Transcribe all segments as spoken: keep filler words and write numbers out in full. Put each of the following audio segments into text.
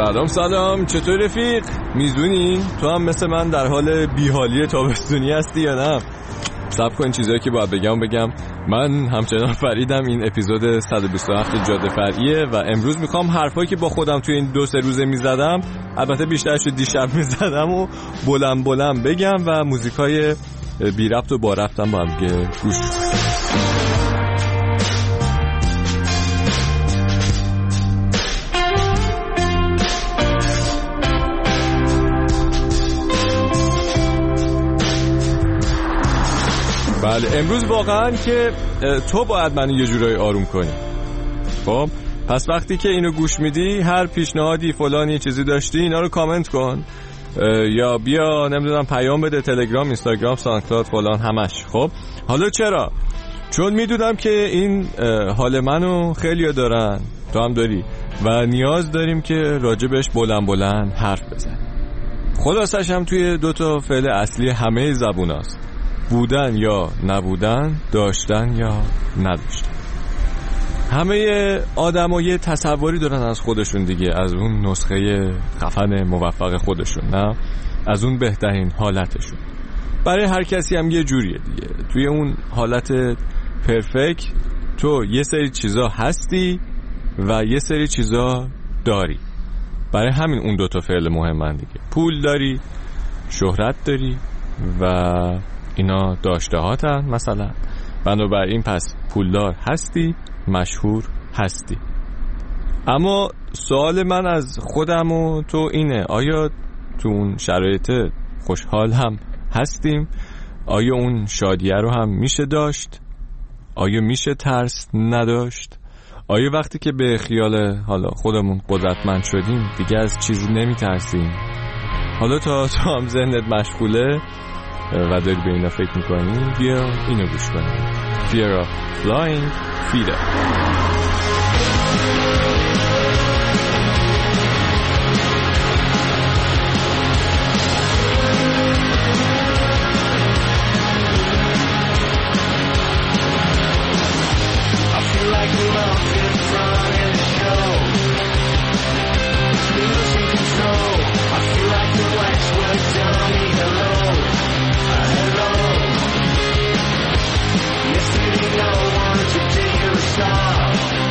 سلام سلام، چطور رفیق؟ میزونی؟ تو هم مثل من در حال بیحالی تابستونی هستی یا نه؟ صبر کن چیزایی که باید بگم بگم. من همچنان فریدم، این اپیزود صد و بیست و هفت جاده فرعیه و امروز میخوام حرفایی که با خودم توی این دو سه روزه میزدم، البته بیشتر شد دیشب میزدم و بلند بلند بگم و موزیکای بی ربط و با ربطم با هم گوش بله. امروز واقعا که تو باید منو یه جورایی آروم کنی. خب پس وقتی که اینو گوش میدی، هر پیشنهادی فلانی چیزی داشتی اینا رو کامنت کن یا بیا نمیدونم پیام بده، تلگرام، اینستاگرام، ساندکلاود، فلان همش. خب حالا چرا؟ چون میدونم که این حال منو خیلی‌ها دارن، تو هم داری و نیاز داریم که راجبش بلند بلند حرف بزنیم. خلاصش هم توی دو تا فعل اصلی همه زبوناست: بودن یا نبودن، داشتن یا نداشتن. همه آدم‌ها یه تصوری دارن از خودشون دیگه، از اون نسخه خفن موفق خودشون، نه از اون بهترین حالتشون. برای هر کسی هم یه جوریه دیگه. توی اون حالت پرفکت تو یه سری چیزا هستی و یه سری چیزا داری. برای همین اون دوتا فعل مهمن دیگه. پول داری، شهرت داری و اینا داشته هاتن مثلا. بنابراین پس پولدار هستی، مشهور هستی. اما سوال من از خودم و تو اینه: آیا تو اون شرایط خوشحال هم هستیم؟ آیا اون شادیه رو هم میشه داشت؟ آیا میشه ترس نداشت؟ آیا وقتی که به خیال حالا خودمون قدرتمند شدیم دیگه از چیزی نمیترسیم؟ حالا تا تو هم ذهنت مشغوله و داری به اینا فکر میکنی، بیا اینو گوش کنی. Fear of Flying Feeder. Stop.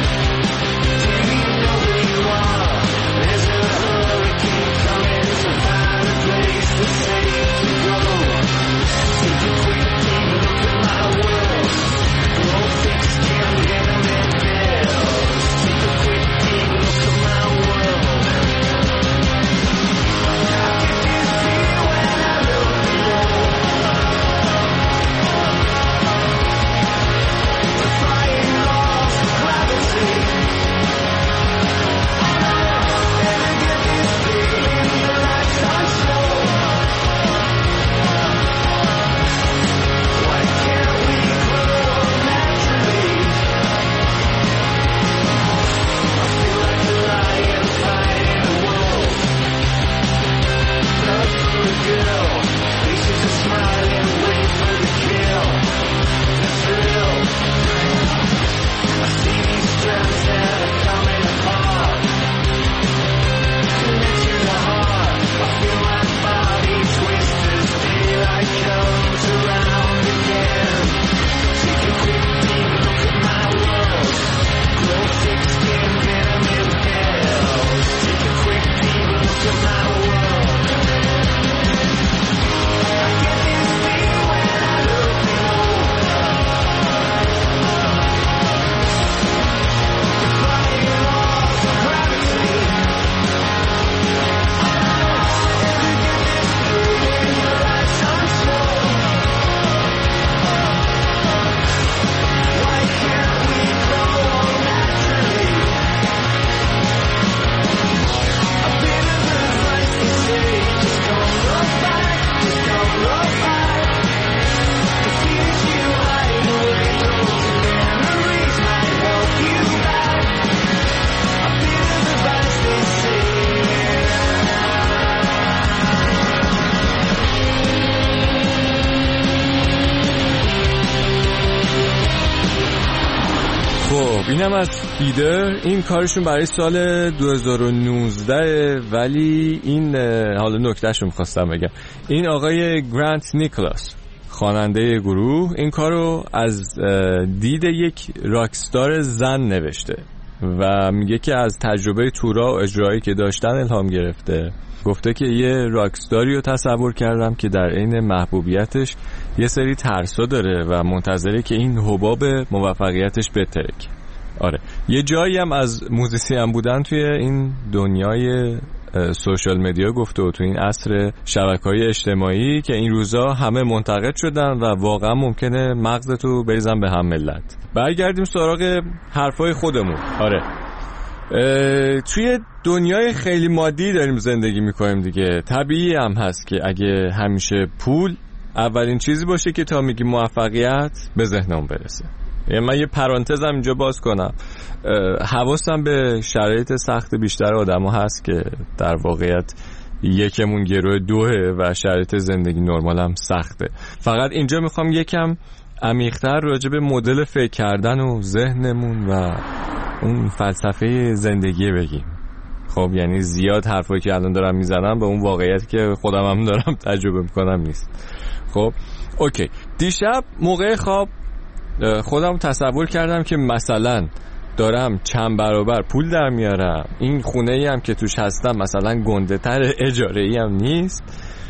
خب اینم از فیدر. این کارشون برای سال دو هزار و نوزده، ولی این حالا نکتهش رو میخواستم بگم، این آقای گرانت نیکلاس خواننده گروه این کارو از دید یک راکستار زن نوشته و میگه که از تجربه تورا و اجرایی که داشتن الهام گرفته. گفته که یه راکستاری رو تصور کردم که در عین محبوبیتش یه سری ترسا داره و منتظره که این حباب موفقیتش بترک. آره یه جایی هم از موزیسین بودن توی این دنیای سوشال مدیا گفته و توی این عصر شبکه‌های اجتماعی که این روزا همه منتقد شدن و واقعا ممکنه مغزتو بریزن به هم ملت. برگردیم سراغ حرفای خودمون. آره توی دنیای خیلی مادی داریم زندگی میکنیم دیگه. طبیعی هم هست که اگه همیشه پول اولین چیزی باشه که تا میگی موفقیت به ذهنم برسه. یعنی من یه پرانتزم اینجا باز کنم، حواسم به شرایط سخت بیشتر آدم ها هست که در واقعیت یکمون گروه دوه و شرایط زندگی نرمال هم سخته. فقط اینجا میخوام یکم عمیق‌تر راجع به مدل فکر کردن و ذهنمون و اون فلسفه زندگی بگیم. خب یعنی زیاد حرفایی که الان دارم میزنم به اون واقعیتی که خودم هم دارم تجربه میکنم نیست. خب اوکی، دیشب موقع خواب خودم تصور کردم که مثلا دارم چند برابر پول در میارم، این خونه ای هم که توش هستم مثلا گنده تر، اجاره ای هم نیست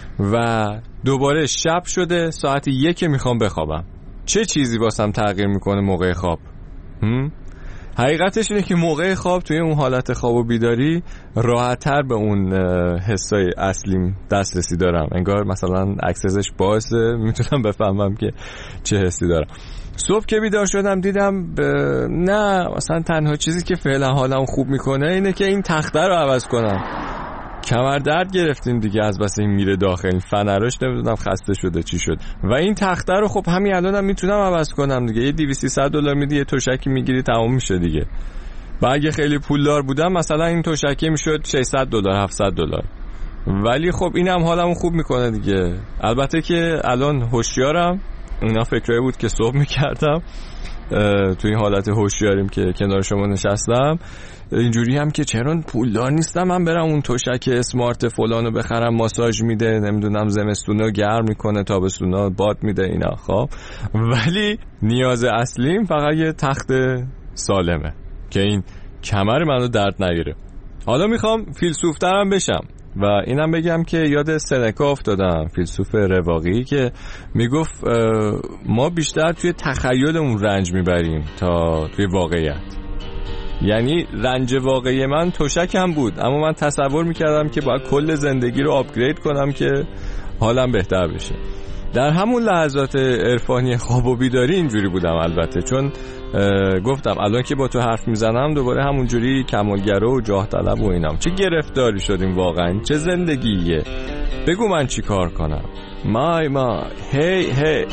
و دوباره شب شده، ساعت یک میخوام بخوابم. چه چیزی واسم تغییر میکنه موقع خواب؟ هم؟ حقیقتش اینه که موقع خواب توی اون حالت خواب و بیداری راحت‌تر به اون حسای اصلیم دسترسی دارم. انگار مثلا اکسسش بازه، میتونم بفهمم که چه حسی دارم. صبح که بیدار شدم دیدم ب... نه مثلا تنها چیزی که فعلا حالم خوب میکنه اینه که این تخته رو عوض کنم. کمر درد گرفتیم دیگه از بس این میره داخل، این فنراش نمیدونم خسته شده چی شد و این تخته رو خب همین الانم هم میتونم عوض کنم دیگه. یه دویست سیصد دلار میدی یه تشکی میگیری تمام میشه دیگه. و اگه خیلی پولدار بودم مثلا این تشکی میشد ششصد دلار هفتصد دلار، ولی خب اینم حالمو خوب میکنه دیگه. البته که الان هوشیارم، اینا فکرایی بود که صبح میکردم توی این حالت هوشیاریم که کنار شما نشستم. اینجوری هم که چرا پولدار نیستم من برم اون تشک اسمارت فلانو بخرم، ماساژ میده، نمیدونم زمستونا گرم میکنه، تابستونا باد میده اینا. خب ولی نیاز اصلیم فقط یه تخت سالمه که این کمر منو درد نگیره. حالا میخوام فیلسوفترم بشم و اینم بگم که یاد سنکا افتادم، فیلسوف رواقی، که میگفت ما بیشتر توی تخیلمون رنج میبریم تا توی واقعیت. یعنی رنج واقعی من تشکم بود، اما من تصور میکردم که باید کل زندگی رو آپگرید کنم که حالم بهتر بشه. در همون لحظات عرفانی خواب و بیداری اینجوری بودم البته، چون گفتم الان که با تو حرف میزنم دوباره همون جوری کمالگرا و جاه طلب و اینام. چه گرفتاری شدیم واقعا، چه زندگیه. بگو من چی کار کنم. مای مای هی هی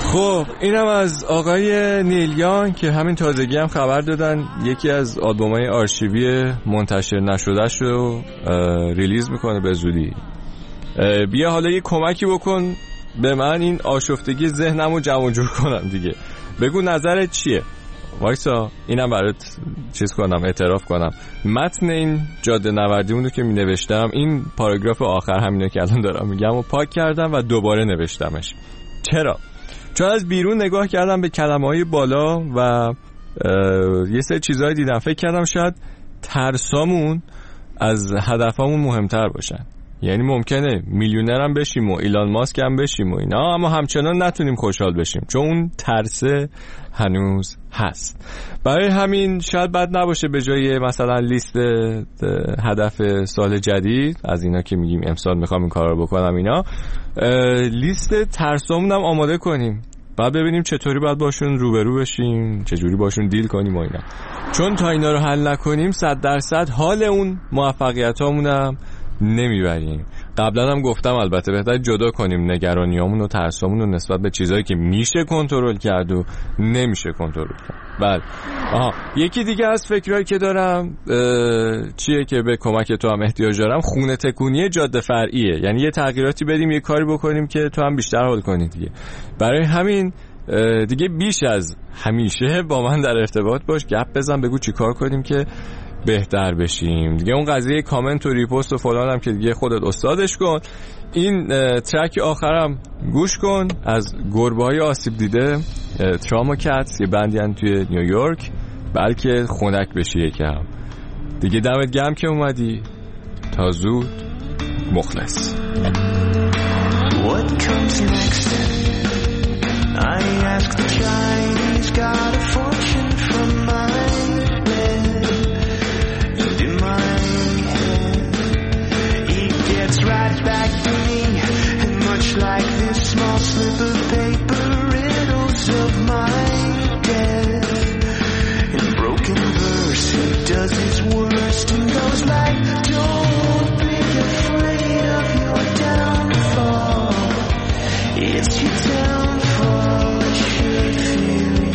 خب اینم از آقای نیلیان که همین تازگی هم خبر دادن یکی از آلبوم‌های آرشیوی منتشر نشده‌ش رو ریلیز میکنه به زودی. بیا حالا یه کمکی بکن به من این آشفتگی ذهنمو جمع جور کنم دیگه. بگو نظرت چیه؟ وایسا اینم برات چیز کنم، اعتراف کنم. متن این جاده نوردیمون رو که می نوشتم، این پاراگراف آخر همینه که الان دارم میگم و پاک کردم و دوباره نوشتمش. چرا؟ چون از بیرون نگاه کردم به کلمه‌های بالا و یه سری چیزایی دیدم، فکر کردم شاید ترسامون از هدفمون مهمتر باشن. یعنی ممکنه میلیونر هم بشیم و ایلان ماسک هم بشیم و اینا، اما همچنان نتونیم خوشحال بشیم چون اون ترسه هنوز هست. برای همین شاید بد نباشه به جای مثلا لیست هدف سال جدید از اینا که میگیم امسال میخوام این کارا رو بکنم اینا، لیست ترسامون هم آماده کنیم، بعد ببینیم چطوری باید باشون روبرو بشیم، چجوری باشون دیل کنیم و اینا. چون تا اینا رو حل نکنیم صد درصد حال اون موفقیتامون هم نمیبریم. قبلا هم گفتم البته بهتر جدا کنیم نگرانیامون و ترسامون رو نسبت به چیزایی که میشه کنترل کرد و نمیشه کنترل کرد. بله. آها یکی دیگه از فکرایی که دارم چیه که به کمک تو هم احتیاج دارم، خونه تکونی جاده فرعیه. یعنی یه تغییراتی بدیم، یه کاری بکنیم که تو هم بیشتر حال کنی دیگه. برای همین دیگه بیش از همیشه با من در ارتباط باش، گپ بزن، بگو چی کار کنیم که بهتر بشیم دیگه. اون قضیه کامنت و ریپوست و فلان هم که دیگه خودت استادش کن. این ترک آخرم گوش کن از گربه‌های آسیب دیده، تراما کاتس، یه بندی ان توی نیویورک، بلکه خنک بشی یکم دیگه. دمت گرم که اومدی. تا زود. مخلص. What comes next? I ask the Chinese God a fortune from my bed. In my head, he gets right back to me, and much like this small slip of paper, riddles of my death. In broken verse, he does his worst and goes like, don't be afraid of your downfall. It's your downfall that should fear you.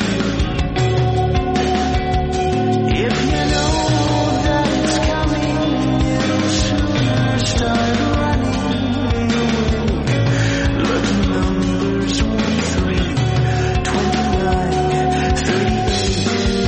If you know that it's coming, it'll sooner start running. Lucky numbers one, three, twenty-nine, thirty-eight.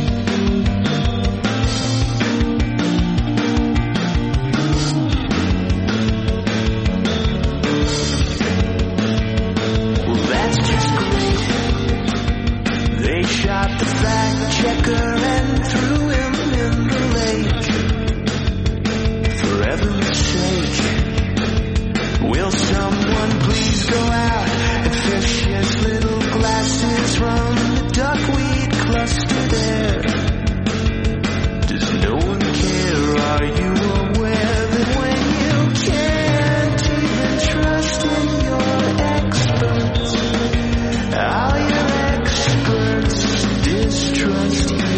Well, that's just great. They shot the fact checker and threw him in the lake. For heaven's sake, will someone please go out and fish his little glasses from the duckweed cluster there? Does no one care? Are you aware that when you can't even trust in your experts, all your experts distrust you?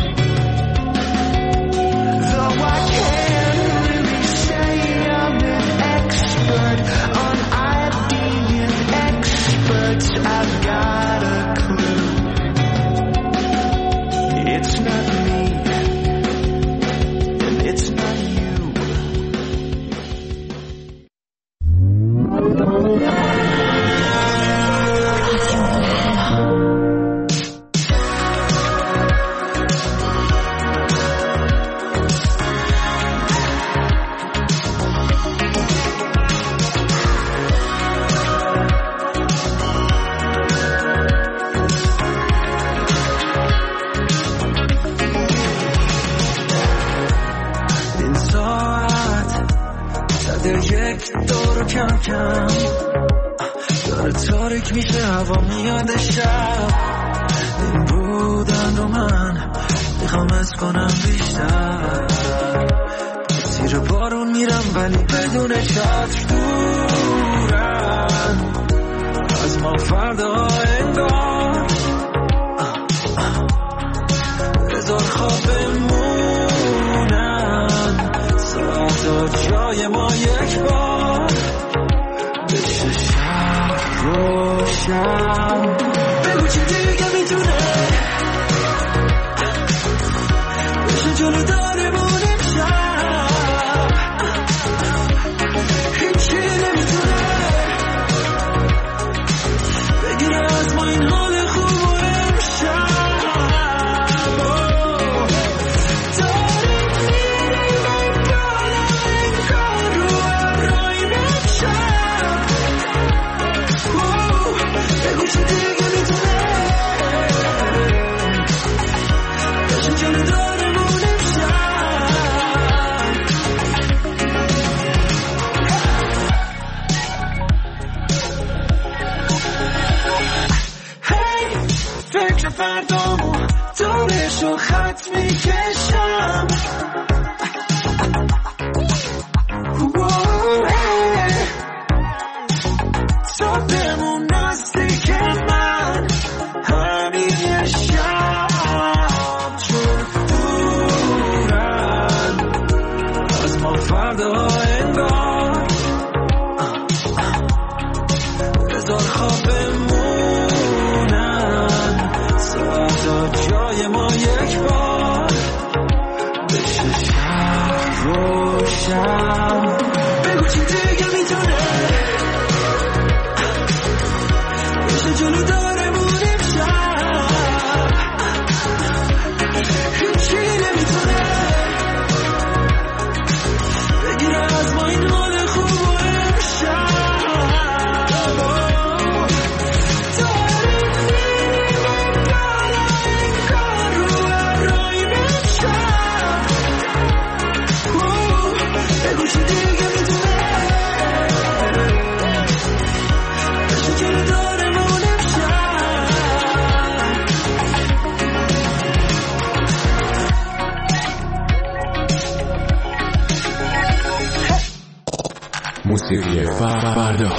Though I can't really say I'm an expert on ideal experts, I've got a clue. It's not me, and it's not you. این ساعت صد یک دور کم کم داره تاریک میشه، هوا میاد شب. این بودن رو من میخوام از کنم بیشتر. زیر بارون میرم ولی بدون چتر، دورن از ما فردا انگار. بذار خواب بمونن ساعتا جای ما یک بار بشه شب روشن. فردامو دورشو خط میکشم. تو بمون نزدیک من همین یه شب، چون دورن از ما فردا انگار. بذار خواب بمونن ساعتا جای ما یک بار بشه شب روشن. بگو چی دیگه میتونه بشه جلو داره مونیم شب. هیچی نمیتونه بگیره از ما این حال خوب و امشب. موسیقی فردا.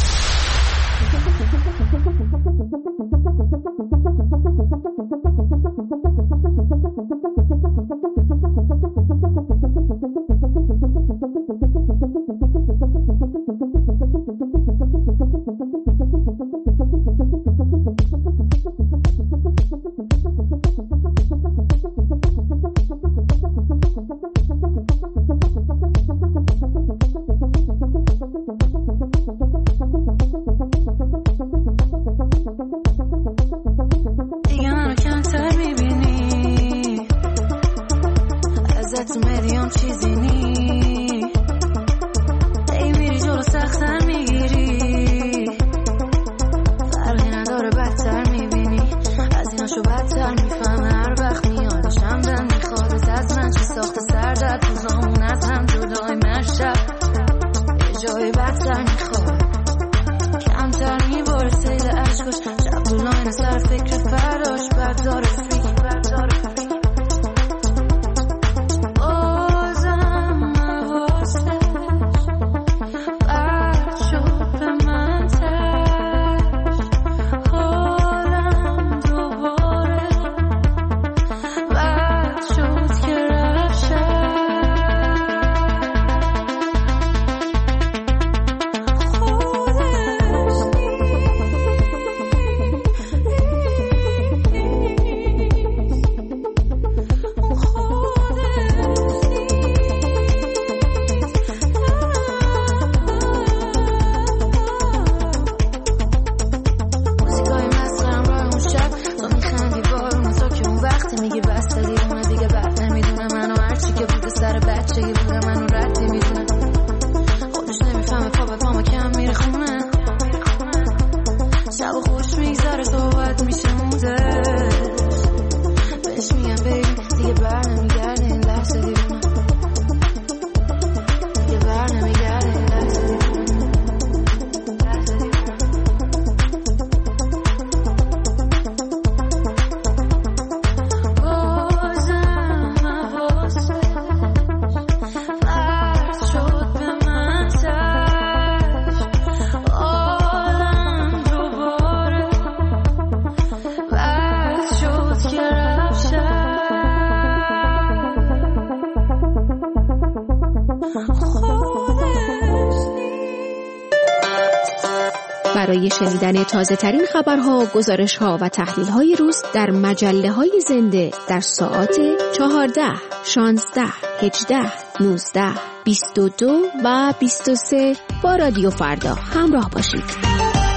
برای شنیدن تازه ترین خبرها، گزارشها و تحلیل های روز در مجله های زنده در ساعات چهارده، شانزده، هجده، نوزده، بیست و دو و بیست و سه با رادیو فردا همراه باشید.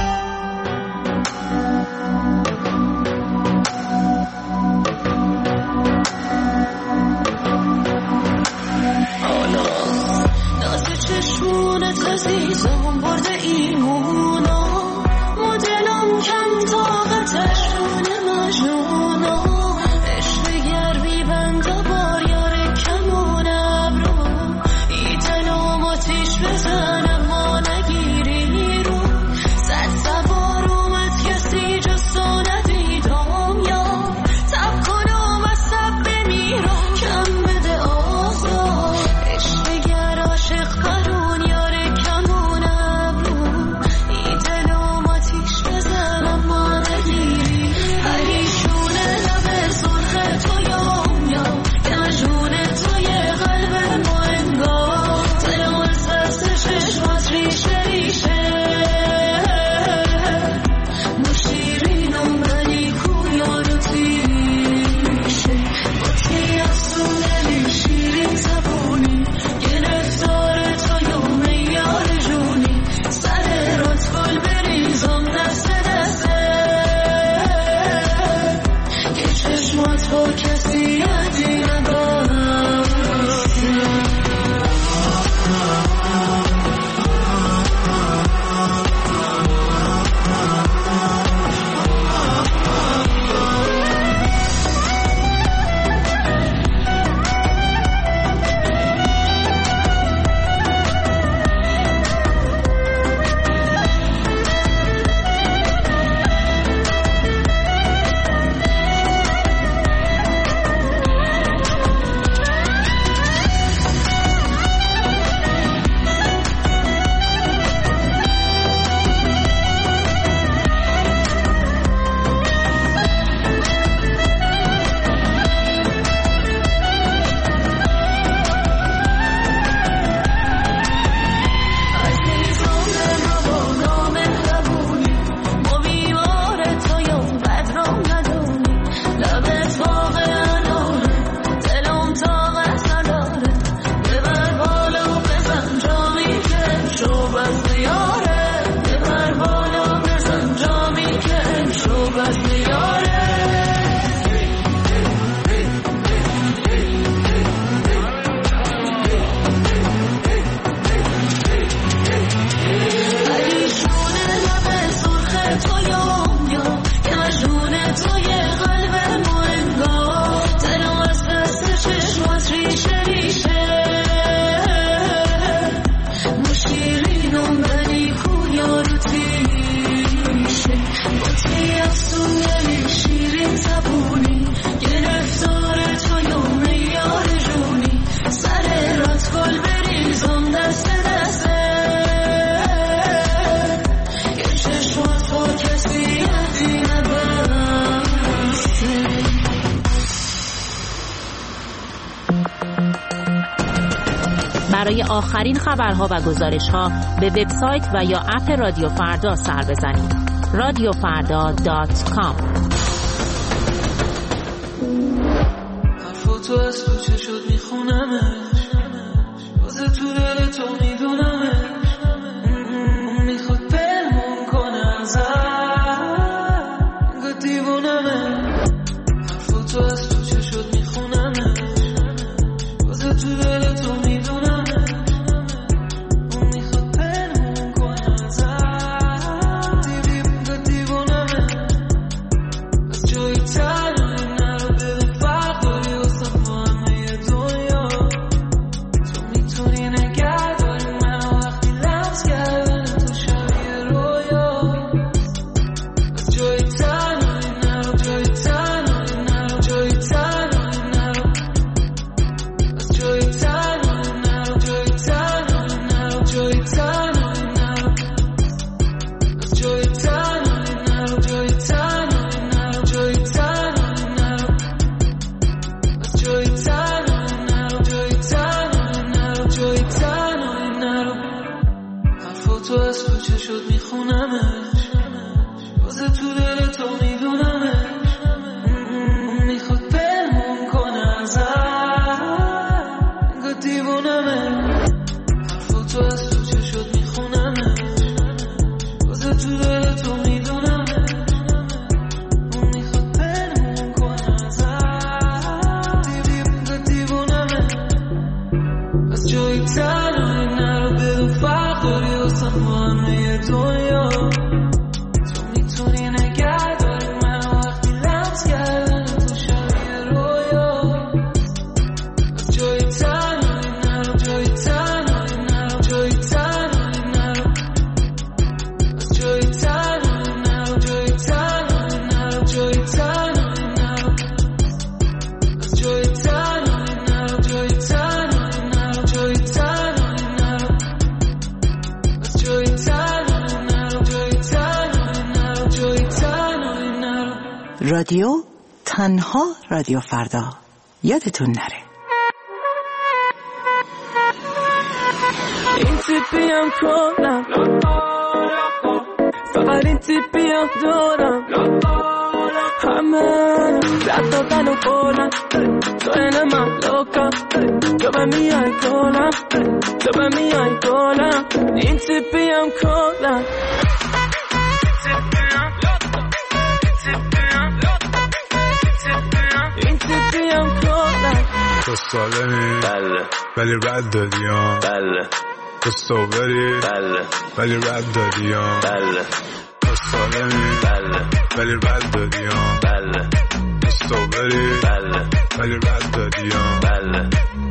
عزیزم برده ایمونا مدلم کم طاقتش شونه مجنونا عشق گرمی بنده بار یار کمون ابرو ای دلم آتیش بزنم ما نگیری رو صد سوار اومد کسی جسا ندیدم یار اینم بلی کو یارو تیشه باتی افسونه شیرین زبونی گرفتار تو یوم یار جونی سر رات گل بریزم دست دسته یه چشمات با کسی یدی نبسته. برای آخرین خبرها و گزارش‌ها به وبسایت و یا اپ رادیو فردا سر بزنید. رادیو فردا دات کام. حرفاتو از تو چه شد میخونمش بازه تو دل تو میدونمش میخواد پنهون کنه ازم انگار دیوونمه. حرفاتو از تو چه شد میخونمش بازه تو دل تو میدونمش رادیو تنها رادیو فردا یادتون نره. این تیپیم کنم فقط این تیپیم دارم همه رد دادن و کنم تو اینه من لوکم تو به میای کنم تو به میای کنم این تیپیم کنم تو سالمی بله ولی رد دادیم بله تو صوبری بله ولی رد دادیم بله تو سالمی بله ولی رد دادیم بله تو صوبری بله ولی رد دادیم بله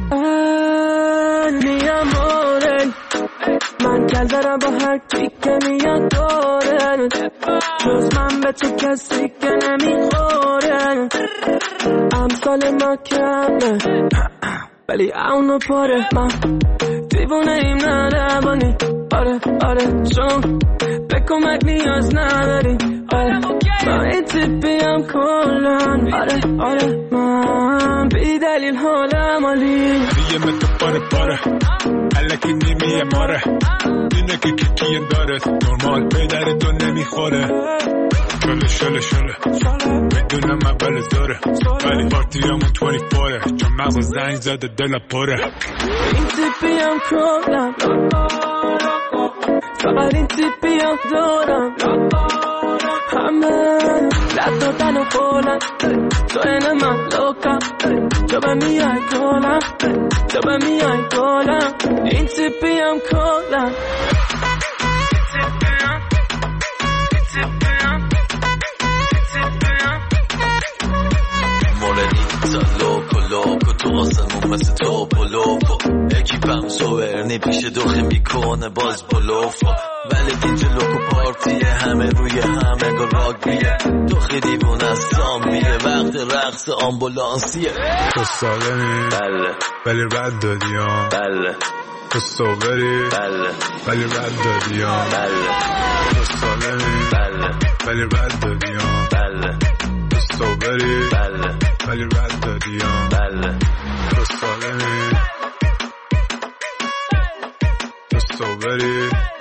می amore من کل دارم با هر کی که میاد داره جز من به تو کسی که نمیخوره امثال ما کمه ولی اونو پاره من دیوونه ایم نه روانی آره آره چون به کمک نیاز نداری آره من این تیپیم کلن آره آره من بی دلیل حالم عالی میگه من تو پاره پاره الکی نیمیه ماره اینه که کیکیم داره نرمال پیدر تو نمیخوره شله شله شله میدونم اول داره ولی پارتی همون بیست و چهار چون مغز زنگ زده دل پره این تیپیم کلن فقط این تیپیم دارم همه رد دادن و کنم تو اینه من لوکم تو به میای کنم تو به میای کنم این تیپیم کلن موردیتا لوکو لوکو تو آسمون مثل توپو لوکو اکیپم سوبر میکنی پیش دوخی میکنه باز بلوفا ولی دیجه لوکو پارتیه همه روی همه گل راگبیه دوخی دیوونه از سامیه وقت رقص آمبولانسیه تو سالمی بله ولی رد دادی ها بله تو صوبری بله ولی رد دادی ها بله تو سالمی بله ولی رد دادی ها بله تو صوبری بله ولی رد دادی ها بله تو سالمی تو صوبری